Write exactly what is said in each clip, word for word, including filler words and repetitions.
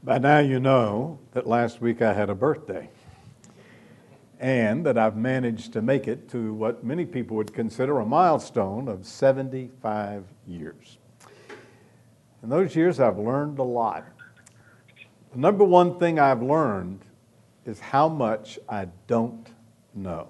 By now you know that last week I had a birthday, and that I've managed to make it to what many people would consider a milestone of seventy-five years. In those years, I've learned a lot. The number one thing I've learned is how much I don't know.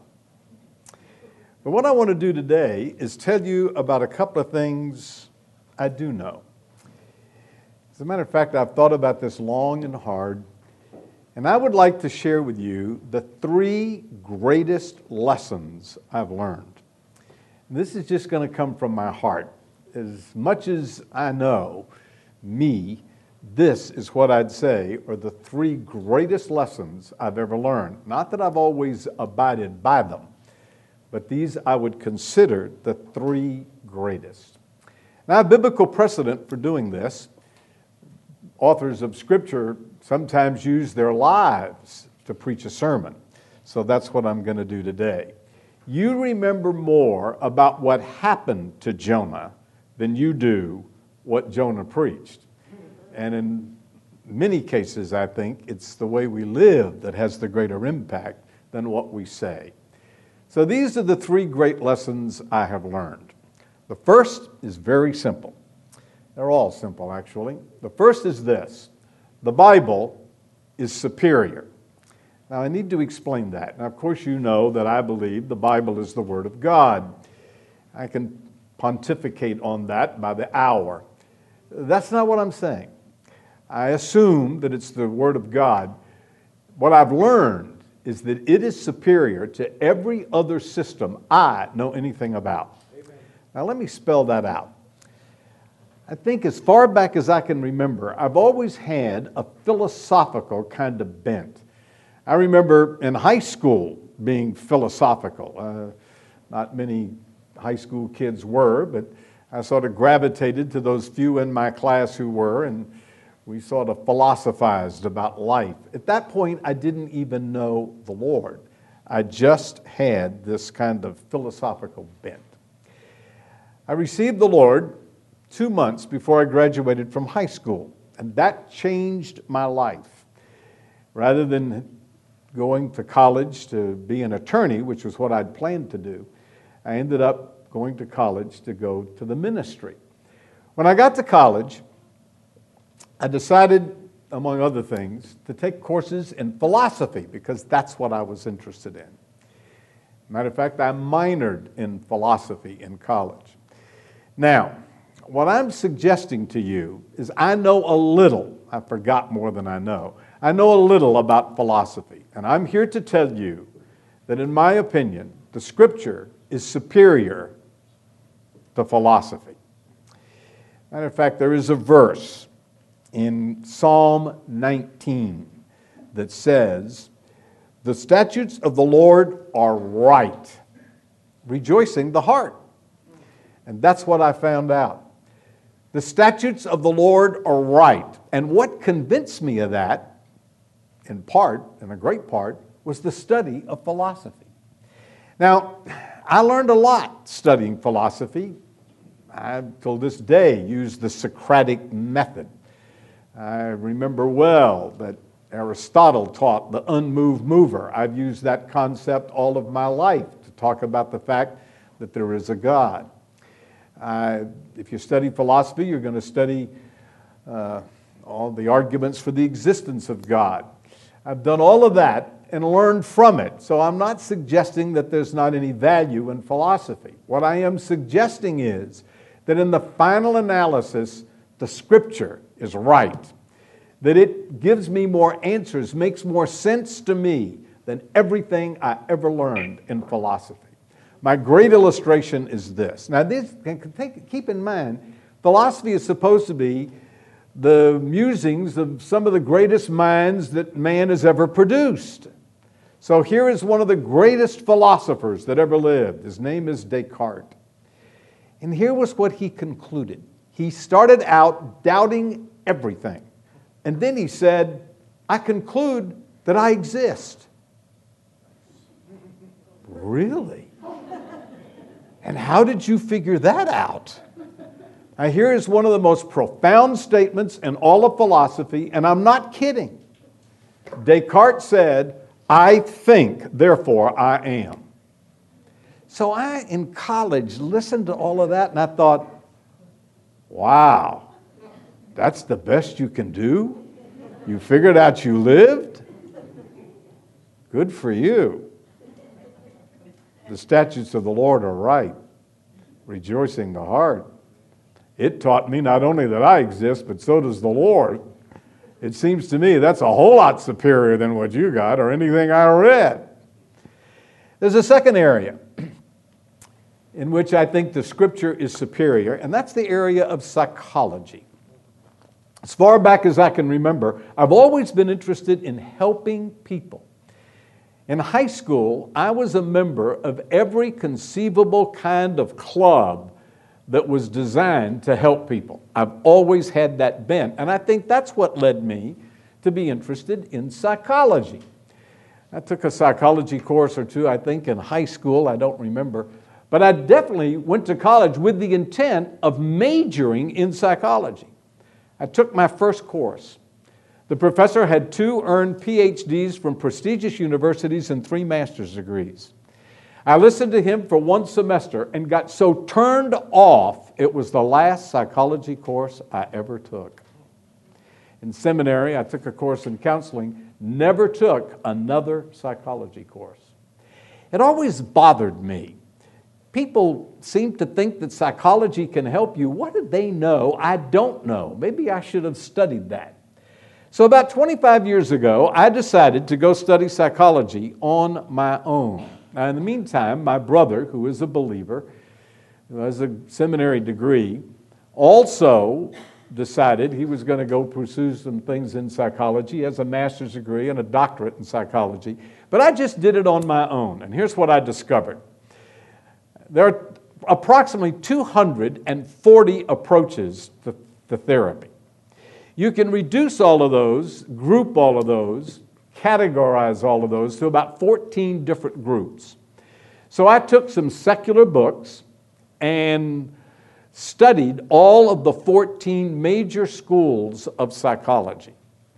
But what I want to do today is tell you about a couple of things I do know. As a matter of fact, I've thought about this long and hard, and I would like to share with you the three greatest lessons I've learned. And this is just going to come from my heart. As much as I know, me, this is what I'd say are the three greatest lessons I've ever learned. Not that I've always abided by them, but these I would consider the three greatest. Now, biblical precedent for doing this. Authors of Scripture sometimes use their lives to preach a sermon. So that's what I'm going to do today. You remember more about what happened to Jonah than you do what Jonah preached. And in many cases, I think, it's the way we live that has the greater impact than what we say. So these are the three great lessons I have learned. The first is very simple. They're all simple, actually. The first is this: the Bible is superior. Now, I need to explain that. Now, of course, you know that I believe the Bible is the Word of God. I can pontificate on that by the hour. That's not what I'm saying. I assume that it's the Word of God. What I've learned is that it is superior to every other system I know anything about. Amen. Now, let me spell that out. I think as far back as I can remember, I've always had a philosophical kind of bent. I remember in high school being philosophical. Uh, not many high school kids were, but I sort of gravitated to those few in my class who were, and we sort of philosophized about life. At that point, I didn't even know the Lord. I just had this kind of philosophical bent. I received the Lord two months before I graduated from high school, and that changed my life. Rather than going to college to be an attorney, which was what I'd planned to do, I ended up going to college to go to the ministry. When I got to college, I decided, among other things, to take courses in philosophy because that's what I was interested in. Matter of fact, I minored in philosophy in college. Now, what I'm suggesting to you is I know a little, I forgot more than I know, I know a little about philosophy. And I'm here to tell you that in my opinion, the Scripture is superior to philosophy. Matter of fact, there is a verse in Psalm nineteen that says, "The statutes of the Lord are right, rejoicing the heart." And that's what I found out. The statutes of the Lord are right. And what convinced me of that, in part, in a great part, was the study of philosophy. Now, I learned a lot studying philosophy. I, till this day, use the Socratic method. I remember well that Aristotle taught the unmoved mover. I've used that concept all of my life to talk about the fact that there is a God. Uh, if you study philosophy, you're going to study uh, all the arguments for the existence of God. I've done all of that and learned from it. So I'm not suggesting that there's not any value in philosophy. What I am suggesting is that in the final analysis, the Scripture is right. That it gives me more answers, makes more sense to me than everything I ever learned in philosophy. My great illustration is this. Now, this, keep in mind, philosophy is supposed to be the musings of some of the greatest minds that man has ever produced. So here is one of the greatest philosophers that ever lived. His name is Descartes. And here was what he concluded. He started out doubting everything. And then he said, "I conclude that I exist." Really? And how did you figure that out? Now, here is one of the most profound statements in all of philosophy, and I'm not kidding. Descartes said, "I think, therefore I am." So I, in college, listened to all of that, and I thought, wow, that's the best you can do? You figured out you lived? Good for you. The statutes of the Lord are right, rejoicing the heart. It taught me not only that I exist, but so does the Lord. It seems to me that's a whole lot superior than what you got or anything I read. There's a second area in which I think the Scripture is superior, and that's the area of psychology. As far back as I can remember, I've always been interested in helping people. In high school, I was a member of every conceivable kind of club that was designed to help people. I've always had that bent, and I think that's what led me to be interested in psychology. I took a psychology course or two, I think, in high school, I don't remember, but I definitely went to college with the intent of majoring in psychology. I took my first course. The professor had two earned P H Ds from prestigious universities and three master's degrees. I listened to him for one semester and got so turned off, it was the last psychology course I ever took. In seminary, I took a course in counseling, never took another psychology course. It always bothered me. People seem to think that psychology can help you. What do they know I don't know? Maybe I should have studied that. So about twenty-five years ago, I decided to go study psychology on my own. Now, in the meantime, my brother, who is a believer, who has a seminary degree, also decided he was going to go pursue some things in psychology. He has a master's degree and a doctorate in psychology. But I just did it on my own, and here's what I discovered. There are approximately two hundred forty approaches to, to therapy. You can reduce all of those, group all of those, categorize all of those to about fourteen different groups. So I took some secular books and studied all of the fourteen major schools of psychology.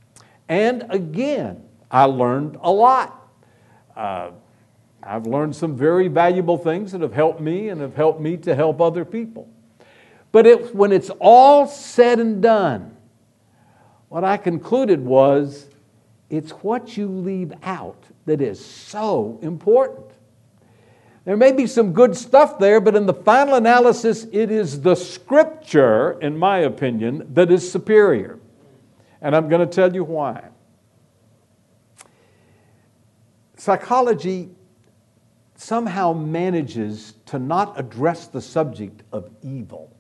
And again, I learned a lot. Uh, I've learned some very valuable things that have helped me and have helped me to help other people. But it, when it's all said and done, what I concluded was, it's what you leave out that is so important. There may be some good stuff there, but in the final analysis, it is the Scripture, in my opinion, that is superior. And I'm going to tell you why. Psychology somehow manages to not address the subject of evil.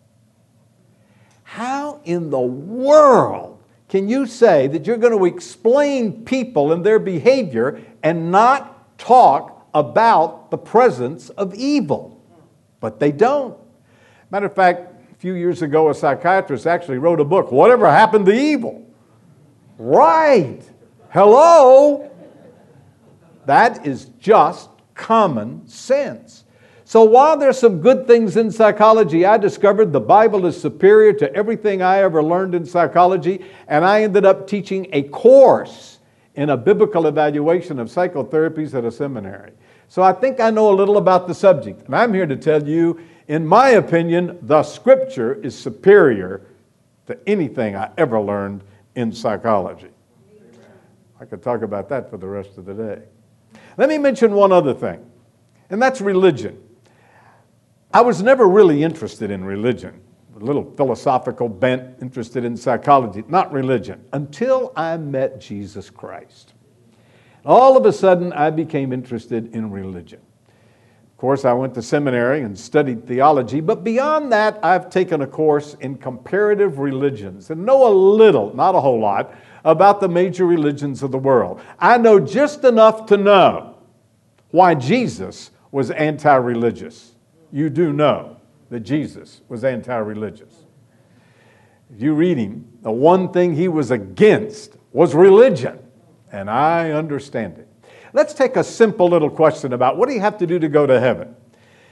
How in the world can you say that you're going to explain people and their behavior and not talk about the presence of evil? But they don't. Matter of fact, a few years ago, a psychiatrist actually wrote a book, Whatever Happened to Evil? Right. Hello? That is just common sense. So while there's some good things in psychology, I discovered the Bible is superior to everything I ever learned in psychology, and I ended up teaching a course in a biblical evaluation of psychotherapies at a seminary. So I think I know a little about the subject, and I'm here to tell you, in my opinion, the Scripture is superior to anything I ever learned in psychology. I could talk about that for the rest of the day. Let me mention one other thing, and that's religion. I was never really interested in religion, a little philosophical bent, interested in psychology, not religion, until I met Jesus Christ. All of a sudden, I became interested in religion. Of course, I went to seminary and studied theology, but beyond that, I've taken a course in comparative religions and know a little, not a whole lot, about the major religions of the world. I know just enough to know why Jesus was anti-religious. You do know that Jesus was anti-religious. If you read him, the one thing he was against was religion, and I understand it. Let's take a simple little question about what do you have to do to go to heaven?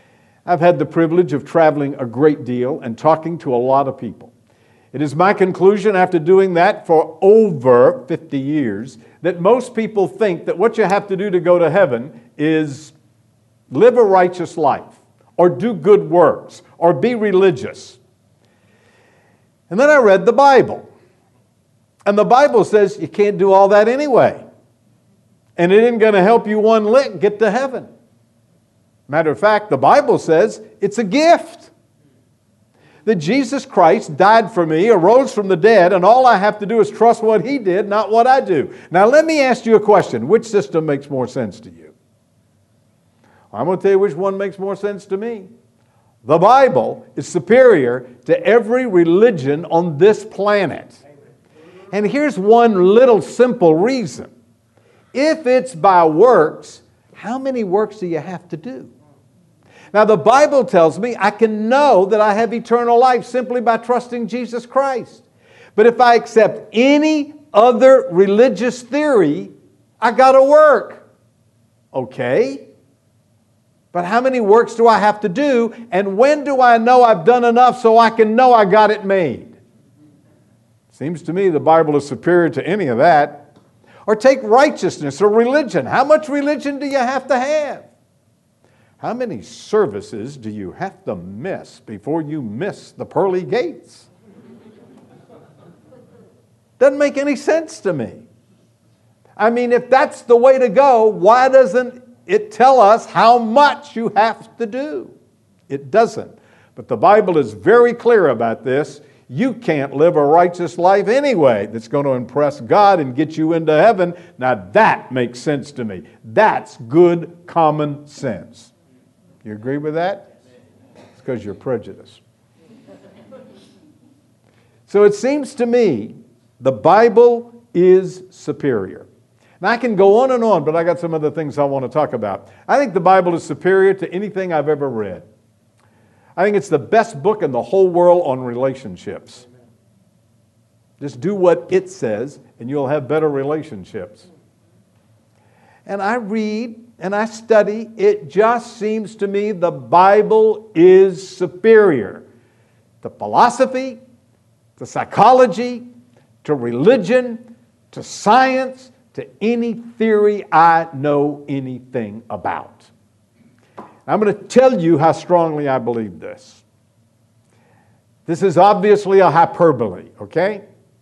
I've had the privilege of traveling a great deal and talking to a lot of people. It is my conclusion after doing that for over fifty years that most people think that what you have to do to go to heaven is live a righteous life or do good works or be religious. And then I read the Bible. And the Bible says you can't do all that anyway. And it isn't going to help you one lick get to heaven. Matter of fact, the Bible says it's a gift. That Jesus Christ died for me, arose from the dead, and all I have to do is trust what He did, not what I do. Now let me ask you a question. Which system makes more sense to you? I'm going to tell you which one makes more sense to me. The Bible is superior to every religion on this planet. And here's one little simple reason. If it's by works, how many works do you have to do? Now, the Bible tells me I can know that I have eternal life simply by trusting Jesus Christ. But if I accept any other religious theory, I got to work. Okay. But how many works do I have to do? And when do I know I've done enough so I can know I got it made? Seems to me the Bible is superior to any of that. Or take righteousness or religion. How much religion do you have to have? How many services do you have to miss before you miss the pearly gates? Doesn't make any sense to me. I mean, if that's the way to go, why doesn't it tell us how much you have to do? It doesn't. But the Bible is very clear about this. You can't live a righteous life anyway that's going to impress God and get you into heaven. Now that makes sense to me. That's good common sense. You agree with that? It's because you're prejudiced. So it seems to me the Bible is superior. Now I can go on and on, but I got some other things I want to talk about. I think the Bible is superior to anything I've ever read. I think it's the best book in the whole world on relationships. Just do what it says and you'll have better relationships. And I read and I study, it just seems to me the Bible is superior to philosophy, to psychology, to religion, to science, to any theory I know anything about. I'm going to tell you how strongly I believe this. This is obviously a hyperbole, okay?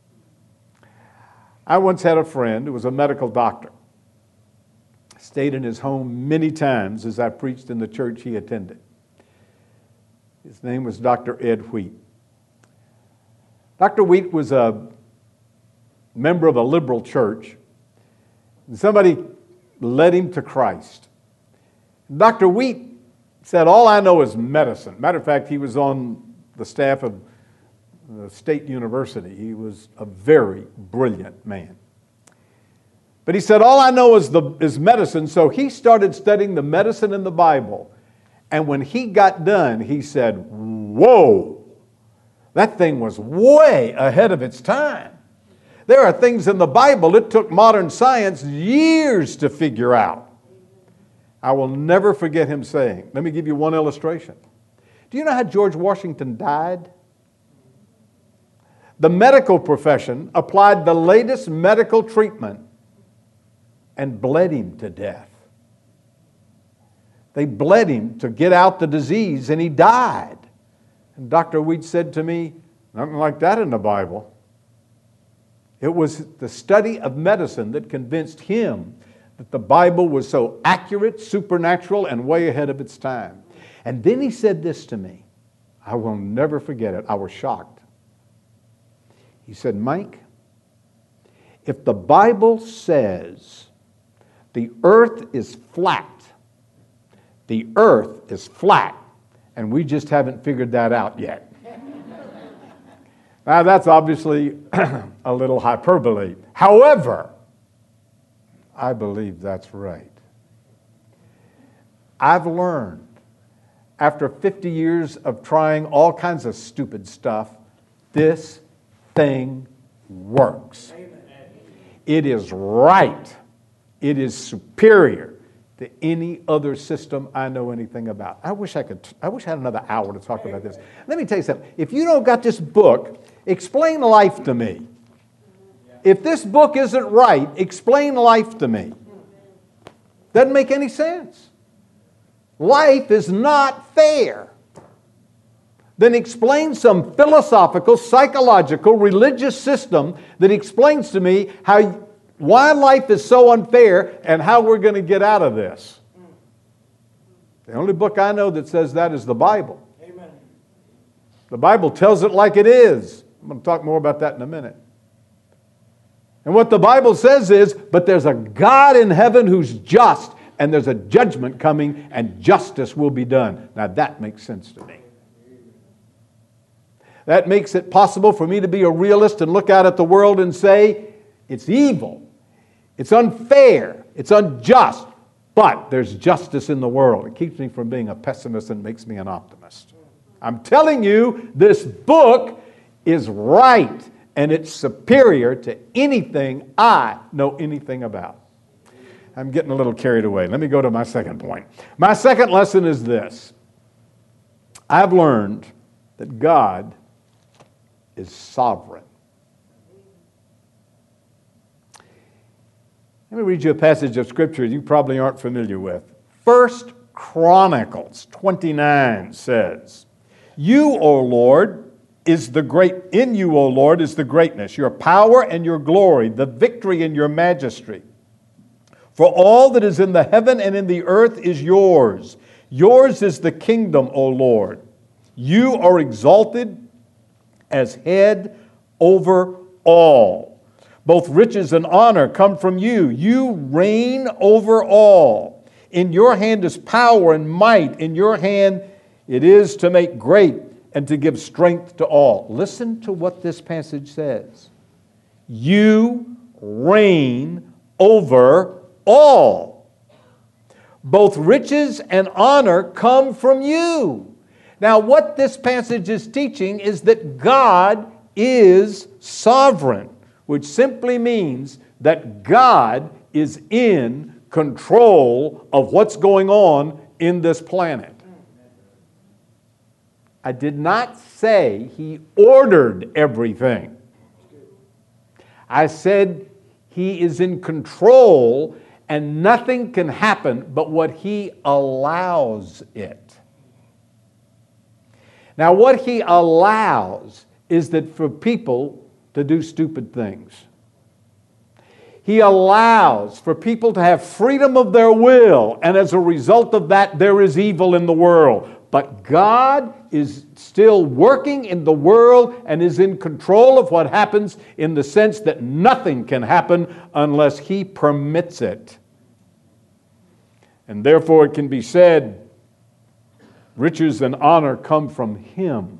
I once had a friend who was a medical doctor. Stayed in his home many times as I preached in the church he attended. His name was Doctor Ed Wheat. Doctor Wheat was a member of a liberal church. And somebody led him to Christ. Doctor Wheat said, all I know is medicine. Matter of fact, he was on the staff of the State University. He was a very brilliant man. But he said, all I know is, the, is medicine, so he started studying the medicine in the Bible. And when he got done, he said, whoa, that thing was way ahead of its time. There are things in the Bible it took modern science years to figure out. I will never forget him saying, let me give you one illustration. Do you know how George Washington died? The medical profession applied the latest medical treatment and bled him to death. They bled him to get out the disease, and he died. And Doctor Wheat said to me, nothing like that in the Bible. It was the study of medicine that convinced him that the Bible was so accurate, supernatural, and way ahead of its time. And then he said this to me. I will never forget it. I was shocked. He said, Mike, if the Bible says the earth is flat, the earth is flat, and we just haven't figured that out yet. Now, that's obviously a little hyperbole. However, I believe that's right. I've learned, after fifty years of trying all kinds of stupid stuff, this thing works. It is right. It is superior. to any other system I know anything about. I wish I could, I wish I had another hour to talk about this. Let me tell you something. If you don't got this book, explain life to me. If this book isn't right, explain life to me. Doesn't make any sense. Life is not fair. Then explain some philosophical, psychological, religious system that explains to me how, why life is so unfair and how we're going to get out of this. The only book I know that says that is the Bible. Amen. The Bible tells it like it is. I'm going to talk more about that in a minute. And what the Bible says is, but there's a God in heaven who's just, and there's a judgment coming, and justice will be done. Now that makes sense to me. That makes it possible for me to be a realist and look out at the world and say, it's evil, it's unfair, it's unjust, but there's justice in the world. It keeps me from being a pessimist and makes me an optimist. I'm telling you, this book is right, and it's superior to anything I know anything about. I'm getting a little carried away. Let me go to my second point. My second lesson is this. I've learned that God is sovereign. Let me read you a passage of Scripture you probably aren't familiar with. First Chronicles twenty-nine says, You, O Lord, is the great, in you, O Lord, is the greatness, your power and your glory, the victory and your majesty. For all that is in the heaven and in the earth is yours. Yours is the kingdom, O Lord. You are exalted as head over all. Both riches and honor come from you. You reign over all. In your hand is power and might. In your hand it is to make great and to give strength to all. Listen to what this passage says. You reign over all. Both riches and honor come from you. Now, what this passage is teaching is that God is sovereign, which simply means that God is in control of what's going on in this planet. I did not say He ordered everything. I said He is in control and nothing can happen but what He allows it. Now, what He allows is that for people to do stupid things. He allows for people to have freedom of their will, and as a result of that, there is evil in the world. But God is still working in the world and is in control of what happens in the sense that nothing can happen unless He permits it. And therefore it can be said, riches and honor come from Him.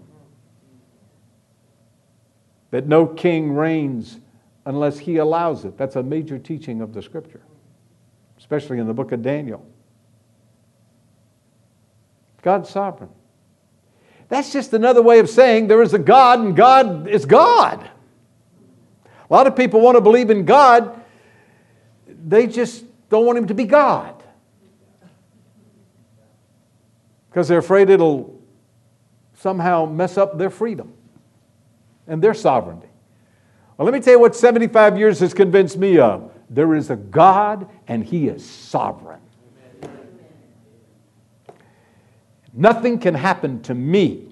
That no king reigns unless he allows it. That's a major teaching of the Scripture, especially in the book of Daniel. God's sovereign. That's just another way of saying there is a God and God is God. A lot of people want to believe in God. They just don't want Him to be God, because they're afraid it'll somehow mess up their freedom and their sovereignty. Well, let me tell you what seventy-five years has convinced me of. There is a God and He is sovereign. Nothing can happen to me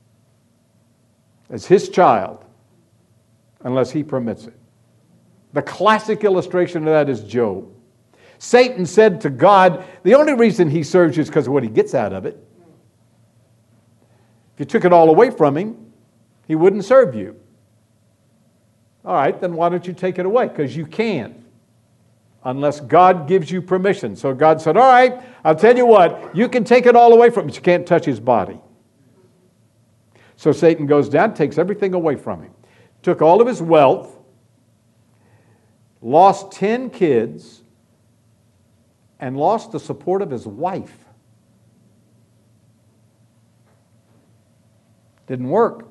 as His child unless He permits it. The classic illustration of that is Job. Satan said to God, the only reason he serves you is because of what he gets out of it. If you took it all away from him, he wouldn't serve you. All right, then why don't you take it away? Because you can't, unless God gives you permission. So God said, all right, I'll tell you what, you can take it all away from him, but you can't touch his body. So Satan goes down, takes everything away from him. Took all of his wealth, lost ten kids, and lost the support of his wife. Didn't work.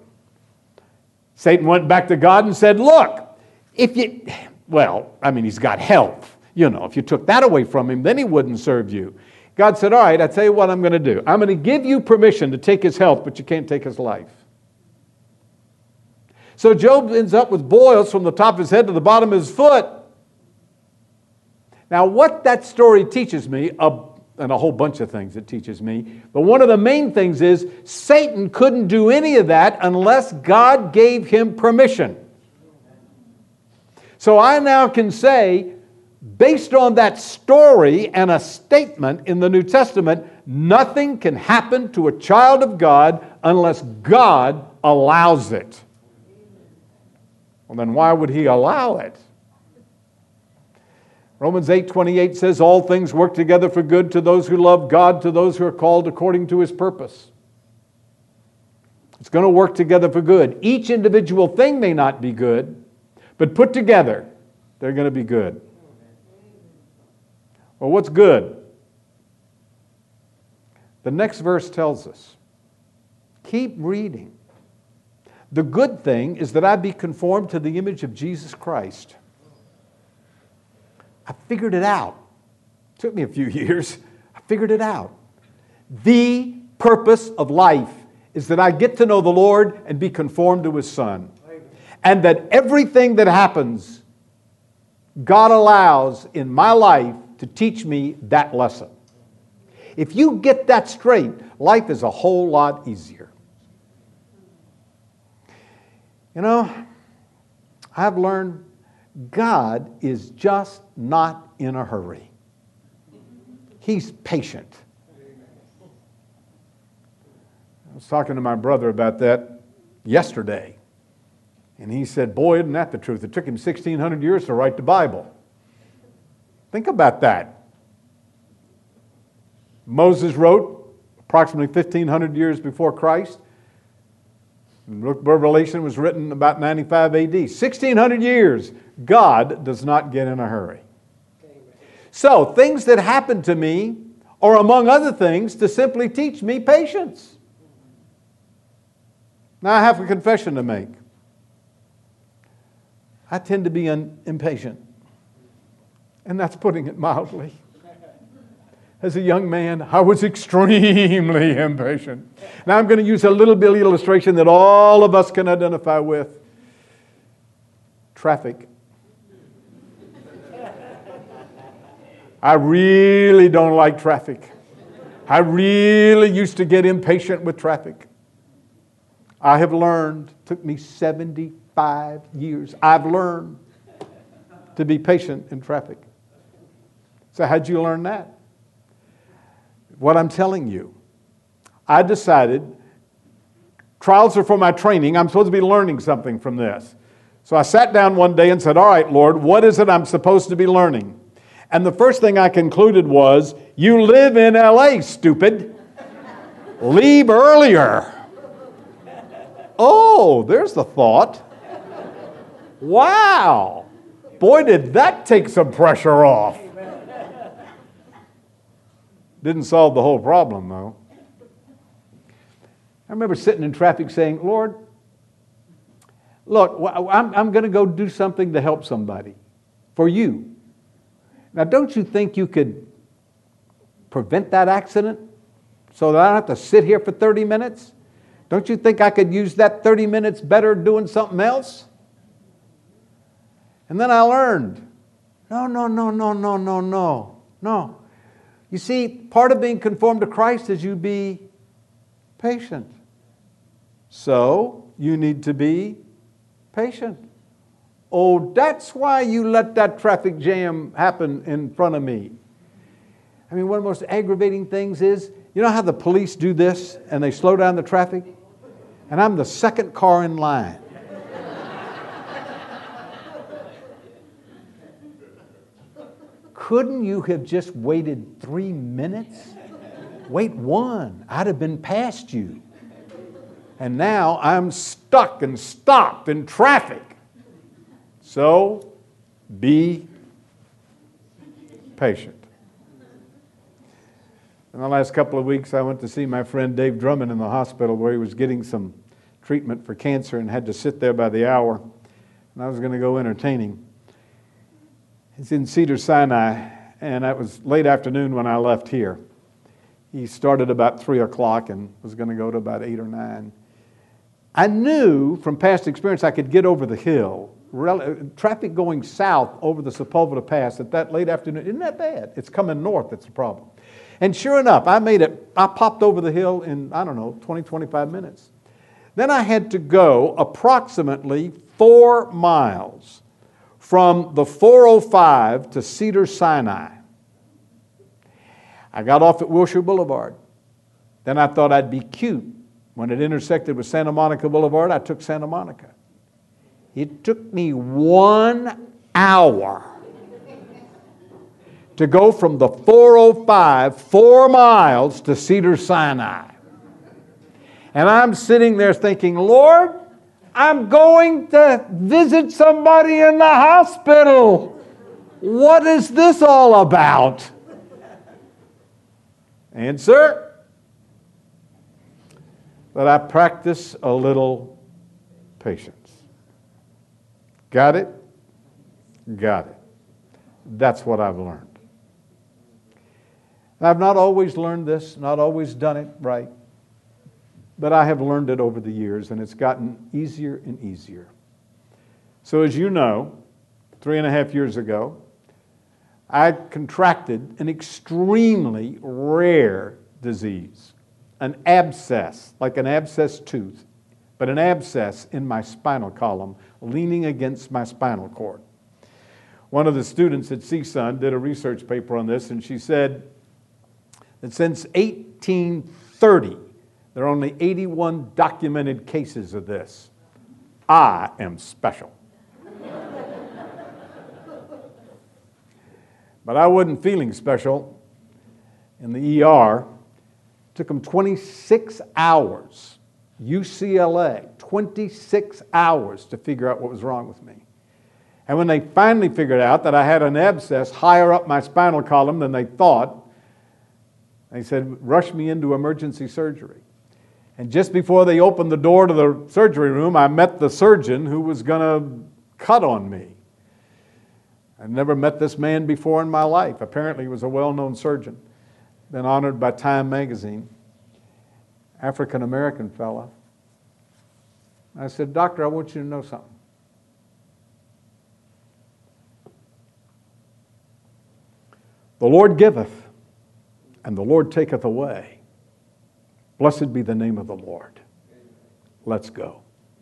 Satan went back to God and said, look, if you, well, I mean, he's got health. You know, if you took that away from him, then he wouldn't serve you. God said, all right, I tell you what I'm going to do. I'm going to give you permission to take his health, but you can't take his life. So Job ends up with boils from the top of his head to the bottom of his foot. Now, what that story teaches me, uh, and a whole bunch of things it teaches me, but one of the main things is Satan couldn't do any of that unless God gave him permission. So I now can say, based on that story and a statement in the New Testament, nothing can happen to a child of God unless God allows it. Well, then why would he allow it? Romans eight twenty-eight says, all things work together for good to those who love God, to those who are called according to his purpose. It's going to work together for good. Each individual thing may not be good, but put together, they're going to be good. Well, what's good? The next verse tells us. Keep reading. The good thing is that I be conformed to the image of Jesus Christ. I figured it out. It took me a few years. I figured it out. The purpose of life is that I get to know the Lord and be conformed to his Son. And that everything that happens, God allows in my life to teach me that lesson. If you get that straight, life is a whole lot easier. You know, I've learned God is just not in a hurry. He's patient. I was talking to my brother about that yesterday. And he said, boy, isn't that the truth? It took him sixteen hundred years to write the Bible. Think about that. Moses wrote approximately fifteen hundred years before Christ. The book of Revelation was written about ninety-five A D. sixteen hundred years. God does not get in a hurry. So, things that happen to me are, among other things, to simply teach me patience. Now, I have a confession to make. I tend to be un- impatient. And that's putting it mildly. As a young man, I was extremely impatient. Now I'm going to use a little bitty illustration that all of us can identify with. Traffic. I really don't like traffic. I really used to get impatient with traffic. I have learned, it took me seventy-five years, I've learned to be patient in traffic. So how'd you learn that? What I'm telling you, I decided trials are for my training. I'm supposed to be learning something from this. So I sat down one day and said, all right, Lord, what is it I'm supposed to be learning? And the first thing I concluded was, you live in L A, stupid. Leave earlier. Oh, there's the thought. Wow. Boy, did that take some pressure off. Didn't solve the whole problem, though. I remember sitting in traffic saying, Lord, look, I'm, I'm going to go do something to help somebody for you. Now, don't you think you could prevent that accident so that I don't have to sit here for thirty minutes? Don't you think I could use that thirty minutes better doing something else? And then I learned, no, no, no, no, no, no, no, no. You see, part of being conformed to Christ is you be patient. So, you need to be patient. Oh, that's why you let that traffic jam happen in front of me. I mean, one of the most aggravating things is, you know how the police do this and they slow down the traffic? And I'm the second car in line. Couldn't you have just waited three minutes? Wait one. I'd have been past you. And now I'm stuck and stopped in traffic. So, be patient. In the last couple of weeks, I went to see my friend Dave Drummond in the hospital where he was getting some treatment for cancer and had to sit there by the hour. And I was going to go entertain him. It's in Cedars-Sinai, and it was late afternoon when I left here. He started about three o'clock and was going to go to about eight or nine. I knew from past experience I could get over the hill. Rel- traffic going south over the Sepulveda Pass at that late afternoon isn't that bad. It's coming north that's the problem. And sure enough, I made it. I popped over the hill in, I don't know, twenty, twenty-five minutes. Then I had to go approximately four miles from the four oh five to Cedars-Sinai. I got off at Wilshire Boulevard. Then I thought I'd be cute. When it intersected with Santa Monica Boulevard, I took Santa Monica. It took me one hour to go from the four oh five, four miles to Cedars-Sinai. And I'm sitting there thinking, Lord, I'm going to visit somebody in the hospital. What is this all about? Answer, that I practice a little patience. Got it? Got it. That's what I've learned. I've not always learned this, not always done it right, but I have learned it over the years, and it's gotten easier and easier. So as you know, three and a half years ago, I contracted an extremely rare disease, an abscess, like an abscess tooth, but an abscess in my spinal column, leaning against my spinal cord. One of the students at C S U N did a research paper on this, and she said that since eighteen thirty, there are only eighty-one documented cases of this. I am special. But I wasn't feeling special in the E R. It took them twenty-six hours, U C L A, twenty-six hours to figure out what was wrong with me. And when they finally figured out that I had an abscess higher up my spinal column than they thought, they said, rush me into emergency surgery. And just before they opened the door to the surgery room, I met the surgeon who was going to cut on me. I'd never met this man before in my life. Apparently he was a well-known surgeon, been honored by Time magazine, African-American fella. I said, Doctor, I want you to know something. The Lord giveth, and the Lord taketh away. Blessed be the name of the Lord. Let's go.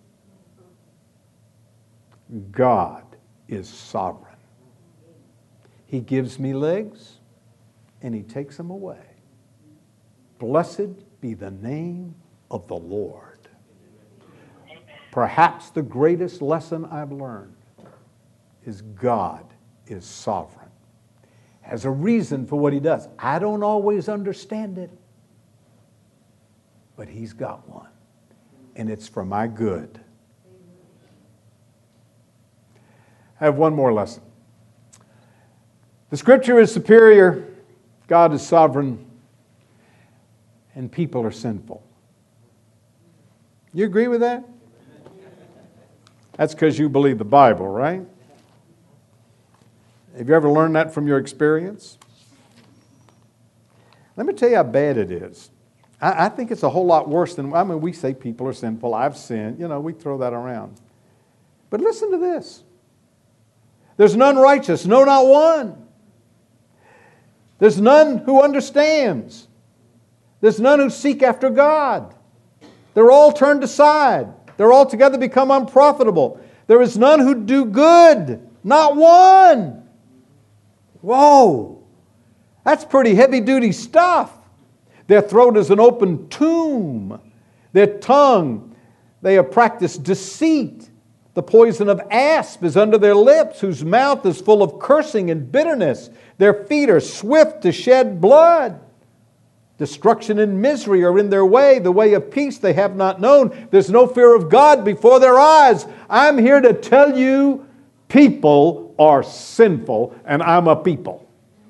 God is sovereign. He gives me legs, and He takes them away. Blessed be the name of the Lord. Perhaps the greatest lesson I've learned is God is sovereign. Has a reason for what He does. I don't always understand it, but He's got one, and it's for my good. I have one more lesson. The Scripture is superior, God is sovereign, and people are sinful. You agree with that? That's because you believe the Bible, right? Have you ever learned that from your experience? Let me tell you how bad it is. I, I think it's a whole lot worse than, I mean, we say people are sinful, I've sinned, you know, we throw that around. But listen to this. There's none righteous, no, not one. There's none who understands. There's none who seek after God. They're all turned aside. They're altogether become unprofitable. There is none who do good, not one. Whoa, that's pretty heavy-duty stuff. Their throat is an open tomb. Their tongue, they have practiced deceit. The poison of asp is under their lips, whose mouth is full of cursing and bitterness. Their feet are swift to shed blood. Destruction and misery are in their way. The way of peace they have not known. There's no fear of God before their eyes. I'm here to tell you, people are sinful, and I'm a people.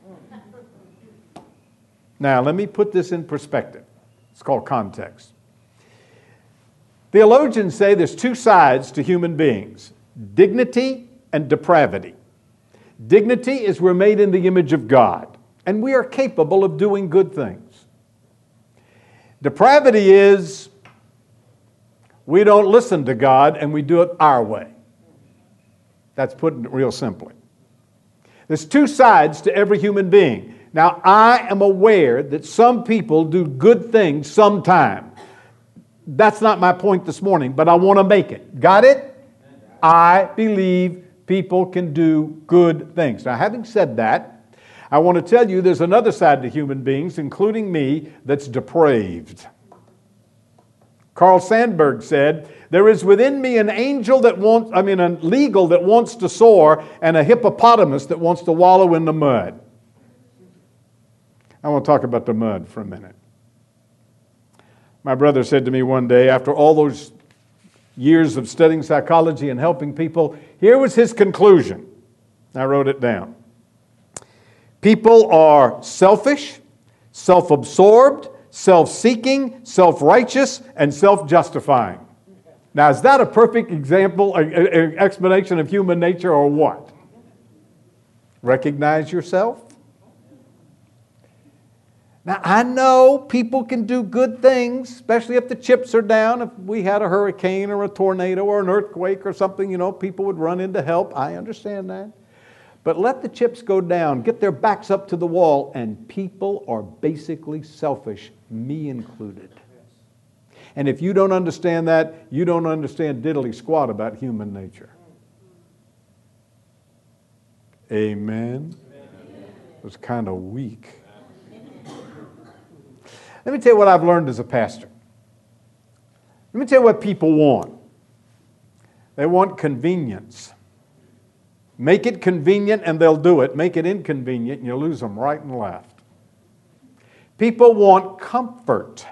Now, let me put this in perspective. It's called context. Theologians say there's two sides to human beings, dignity and depravity. Dignity is we're made in the image of God, and we are capable of doing good things. Depravity is we don't listen to God and we do it our way. That's putting it real simply. There's two sides to every human being. Now, I am aware that some people do good things sometime. That's not my point this morning, but I want to make it. Got it? I believe people can do good things. Now, having said that, I want to tell you there's another side to human beings, including me, that's depraved. Carl Sandburg said, "There is within me an angel that wants, I mean, a legal that wants to soar, and a hippopotamus that wants to wallow in the mud." I want to talk about the mud for a minute. My brother said to me one day, after all those years of studying psychology and helping people, here was his conclusion. I wrote it down. People are selfish, self-absorbed, self-seeking, self-righteous, and self-justifying. Now, is that a perfect example, an explanation of human nature, or what? Recognize yourself. Now, I know people can do good things, especially if the chips are down. If we had a hurricane or a tornado or an earthquake or something, you know, people would run in to help. I understand that. But let the chips go down, get their backs up to the wall, and people are basically selfish, me included. And if you don't understand that, you don't understand diddly squat about human nature. Amen? It was kind of weak. Let me tell you what I've learned as a pastor. Let me tell you what people want. They want convenience. Make it convenient and they'll do it. Make it inconvenient and you lose them right and left. People want comfort.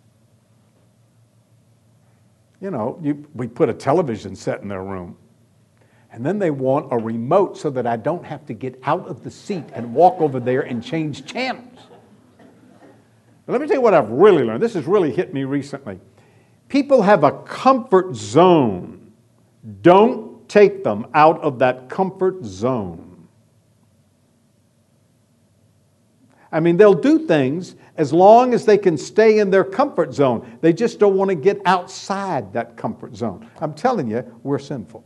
You know, you, we put a television set in their room. And then they want a remote so that I don't have to get out of the seat and walk over there and change channels. But let me tell you what I've really learned. This has really hit me recently. People have a comfort zone. Don't take them out of that comfort zone. I mean, they'll do things as long as they can stay in their comfort zone. They just don't want to get outside that comfort zone. I'm telling you, we're sinful.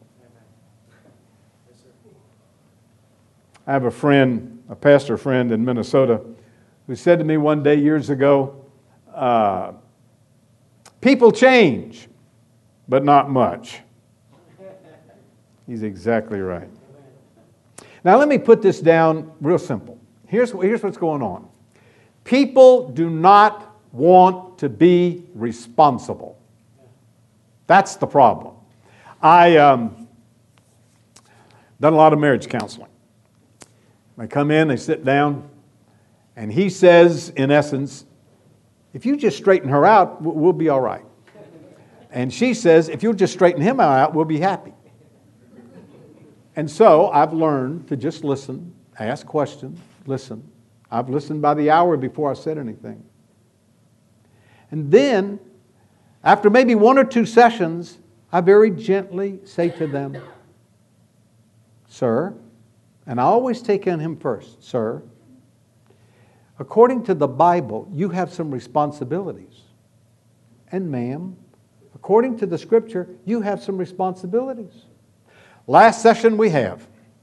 I have a friend, a pastor friend in Minnesota, who said to me one day years ago, uh, people change, but not much. He's exactly right. Now let me put this down real simple. Here's, here's what's going on. People do not want to be responsible. That's the problem. I um, done a lot of marriage counseling. They come in, they sit down, and he says, in essence, if you just straighten her out, we'll be all right. And she says, if you'll just straighten him out, we'll be happy. And so I've learned to just listen, ask questions, listen. I've listened by the hour before I said anything. And then, after maybe one or two sessions, I very gently say to them, "Sir," and I always take on him first, "Sir, according to the Bible, you have some responsibilities. And ma'am, according to the Scripture, you have some responsibilities. Last session we have.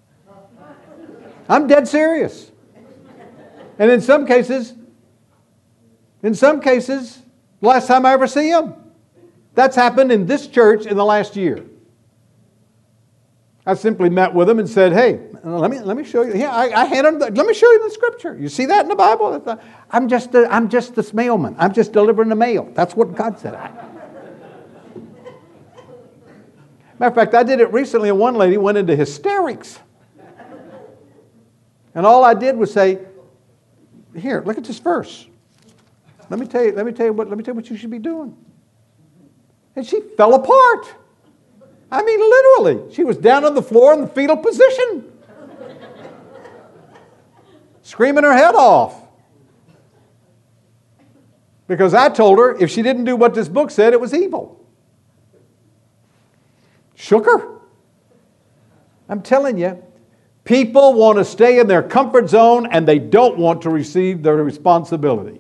I'm dead serious. And in some cases, in some cases, last time I ever see him. That's happened in this church in the last year. I simply met with him and said, "Hey, let me let me show you. Yeah, I, I handed him the, let me show you the Scripture. You see that in the Bible? I'm just a, I'm just this mailman. I'm just delivering the mail. That's what God said." I, Matter of fact, I did it recently, and one lady went into hysterics. And all I did was say, "Here, look at this verse. Let me tell you. Let me tell you what. Let me tell you what you should be doing." And she fell apart. I mean, literally. She was down on the floor in the fetal position, screaming her head off. Because I told her if she didn't do what this book said, it was evil. Shook her. I'm telling you, People want to stay in their comfort zone and they don't want to receive their responsibility.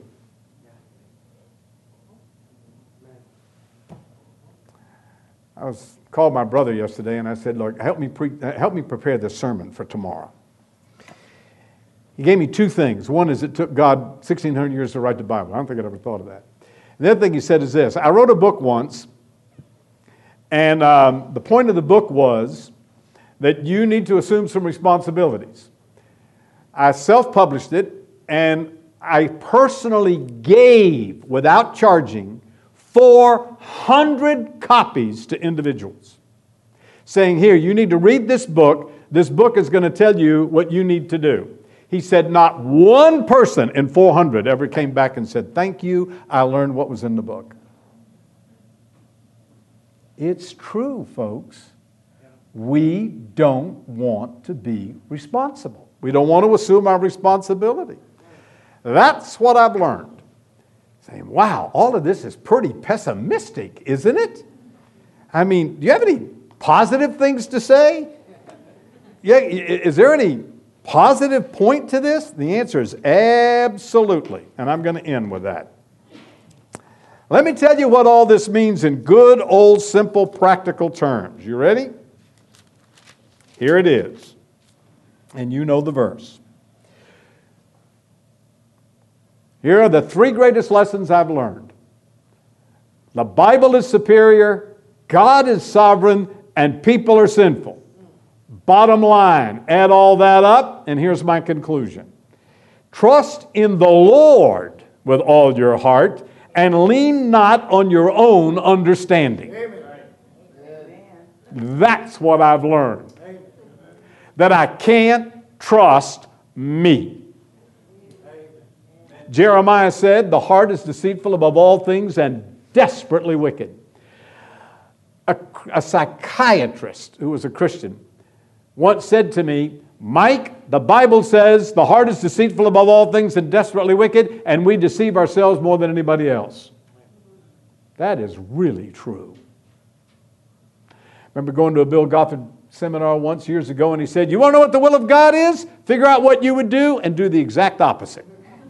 I was called my brother yesterday and I said, Lord, help me, pre- help me prepare this sermon for tomorrow. He gave me two things. One is it took God sixteen hundred years to write the Bible. I don't think I'd ever thought of that. And the other thing he said is this. I wrote a book once, and um, the point of the book was that you need to assume some responsibilities. I self-published it, and I personally gave, without charging, four hundred copies to individuals, saying, here, you need to read this book. This book is going to tell you what you need to do. He said not one person in four hundred ever came back and said, thank you, I learned what was in the book. It's true, folks. We don't want to be responsible. We don't want to assume our responsibility. That's what I've learned. Saying, wow, all of this is pretty pessimistic, isn't it? I mean, do you have any positive things to say? Yeah, is there any positive point to this? The answer is absolutely, and I'm going to end with that. Let me tell you what all this means in good, old, simple, practical terms. You ready? Here it is, and you know the verse. Here are the three greatest lessons I've learned. The Bible is superior, God is sovereign, and people are sinful. Bottom line, add all that up, and here's my conclusion. Trust in the Lord with all your heart, and lean not on your own understanding. Amen. That's what I've learned. Amen. That I can't trust me. Jeremiah said, the heart is deceitful above all things and desperately wicked. A, a psychiatrist who was a Christian once said to me, Mike, the Bible says the heart is deceitful above all things and desperately wicked, and we deceive ourselves more than anybody else. That is really true. Remember going to a Bill Gothard seminar once years ago, and he said, you want to know what the will of God is? Figure out what you would do and do the exact opposite.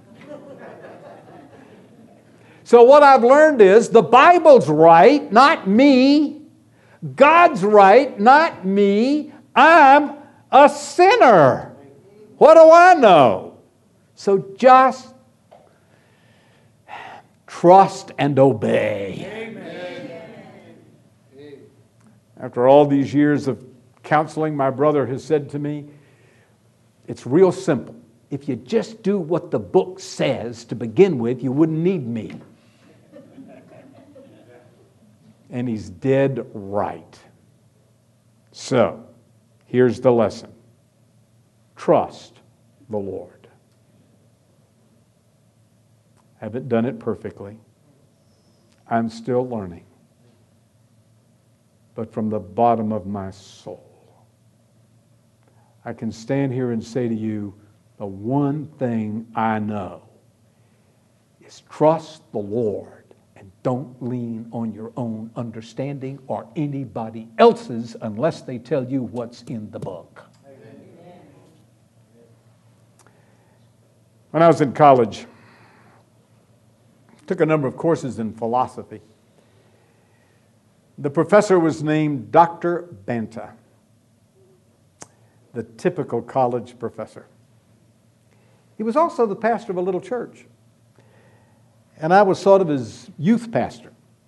So what I've learned is the Bible's right, not me. God's right, not me. I'm a sinner. What do I know? So just trust and obey. Amen. After all these years of counseling, my brother has said to me, it's real simple. If you just do what the book says to begin with, you wouldn't need me. And he's dead right. So, here's the lesson. Trust the Lord. I haven't done it perfectly. I'm still learning. But from the bottom of my soul, I can stand here and say to you, the one thing I know is trust the Lord. Don't lean on your own understanding or anybody else's unless they tell you what's in the book. Amen. When I was in college, I took a number of courses in philosophy. The professor was named Doctor Banta, the typical college professor. He was also the pastor of a little church. And I was sort of his youth pastor.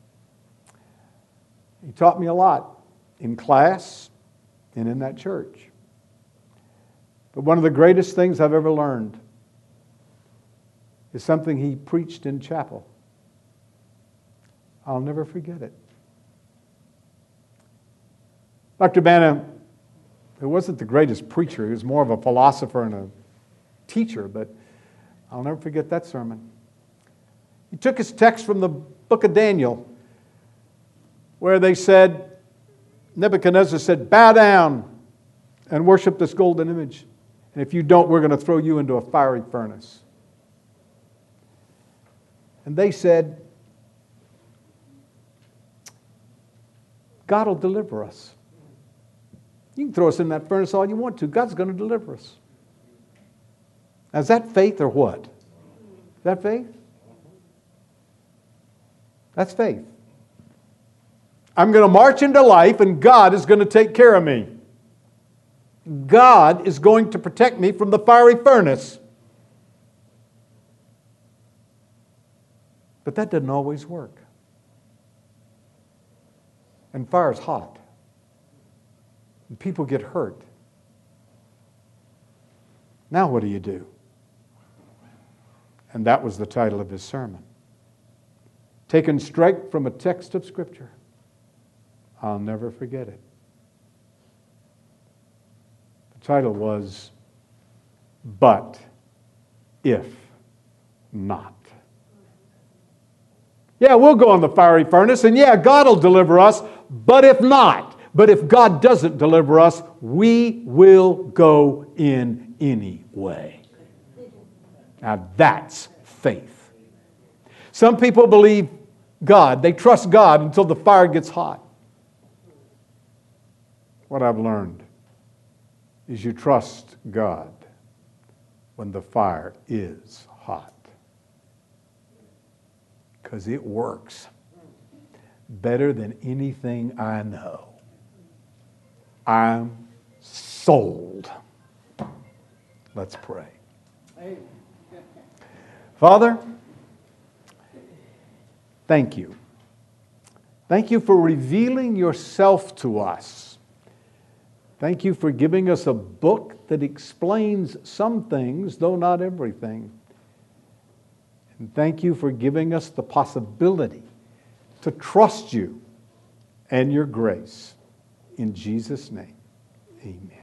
He taught me a lot in class and in that church. But one of the greatest things I've ever learned is something he preached in chapel. I'll never forget it. Doctor Banta, who wasn't the greatest preacher, he was more of a philosopher and a teacher, but I'll never forget that sermon. He took his text from the book of Daniel, where they said, Nebuchadnezzar said, bow down and worship this golden image. And if you don't, we're going to throw you into a fiery furnace. And they said, God will deliver us. You can throw us in that furnace all you want to. God's going to deliver us. Now, is that faith or what? Is that faith? That's faith. I'm going to march into life and God is going to take care of me. God is going to protect me from the fiery furnace. But that doesn't always work. And fire's hot. And people get hurt. Now what do you do? And that was the title of his sermon. Taken straight from a text of Scripture. I'll never forget it. The title was, But If Not. Yeah, we'll go in the fiery furnace, and yeah, God will deliver us, but if not, but if God doesn't deliver us, we will go in anyway. Now that's faith. Some people believe God, they trust God until the fire gets hot. What I've learned is you trust God when the fire is hot. Because it works better than anything I know. I'm sold. Let's pray. Father, thank you. Thank you for revealing yourself to us. Thank you for giving us a book that explains some things, though not everything. And thank you for giving us the possibility to trust you and your grace. In Jesus' name, amen.